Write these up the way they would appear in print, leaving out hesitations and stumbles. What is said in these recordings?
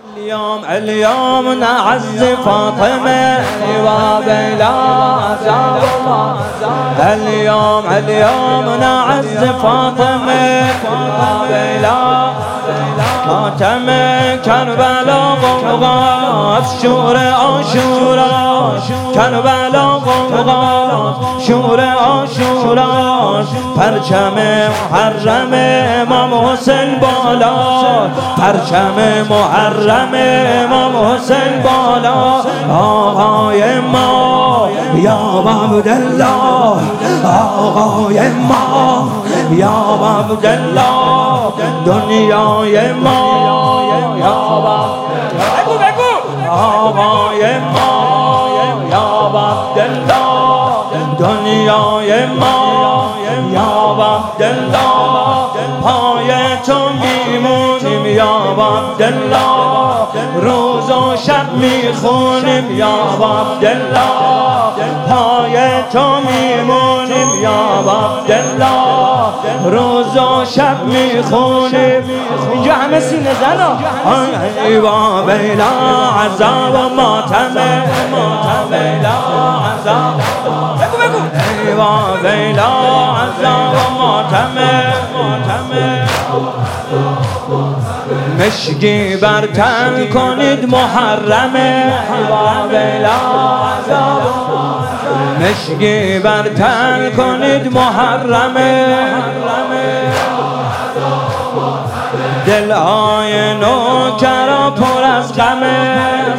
اليوم نعز فاطمة وبلا اليوم نعز فاطمة وبلا فاطمة كربلا غمغا شور عاشورا كربلا غمغا شور عاشورا پرچم محرم امام حسین بالا پرچم محرم امام حسین بالا آقای ما یا عبدالله آقای ما یا عبدالله دنیای ما یا بگو آقای ما یا عبدالله دنیای ما یا عبدالله پای تو میمونیم یا عبدالله روز و شب میخونیم یا عبدالله پای تو میمونیم یا عبدالله روز و شب میخونیم اینجا همه سینه زنا ایوا بیلا عذاب ماتمه بیلا عذاب بگو ایوا بیلا عذاب ماتمه مشکی برتن کنید محرمه ایوا بیلا عذاب مشکی برتن کنید محرمه دلهای نوکرا پر از غمه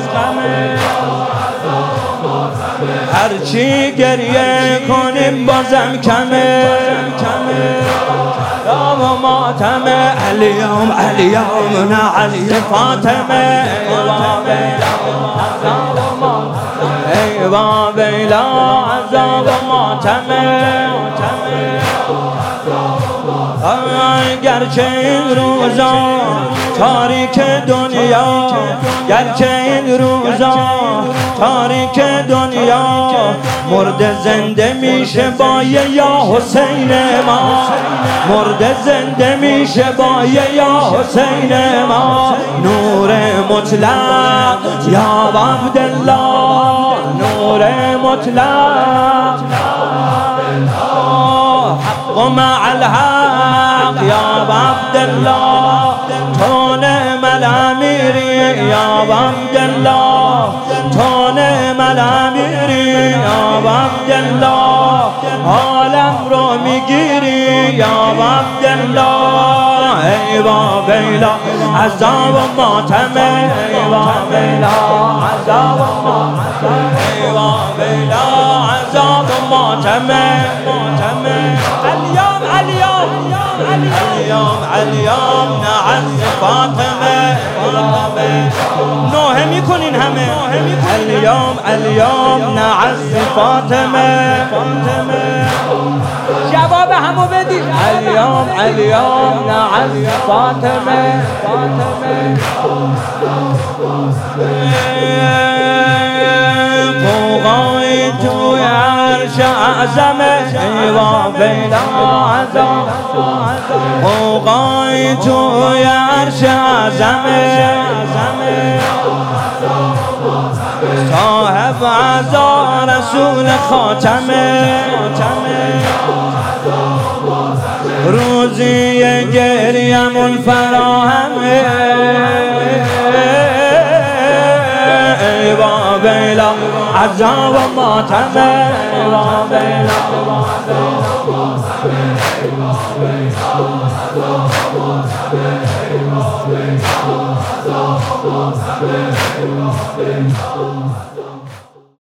هرچی گریه کنیم بازم کمه یا ماتمه اليوم نعز فاطمه ایوا بیلا عذاب ماتمه گرچه این روزا تاریک دنیا گرچه این روزا تاریک دنیا مرد زنده میشه با یا حسین ما مرد زنده میشه با یا حسین ما نور مطلق یا عبدالله نور مطلق حق مع الحق یا عبدالله تو نعم الامیری یا عبدالله تو نعم الامیری یا عبدالله عالم رو میگیری یا عبدالله ایوا بیلا عذاب ماتمه ایوا بیلا عذاب ماتمه ایوا بیلا عذاب ماتمه اليوم نعز فاطمه نوحه میکنین همه اليوم نعز فاطمه جواب همو بدید اليوم نعز فاطمه قوقای توی عرش اعظمه ایوا بیلا عذاب قوقای توی عرش اعظمه صاحب عزا رسول خاتمه روزی گریم فراهمه ایوا بیلا عذاب ماتمه ایوا بیلا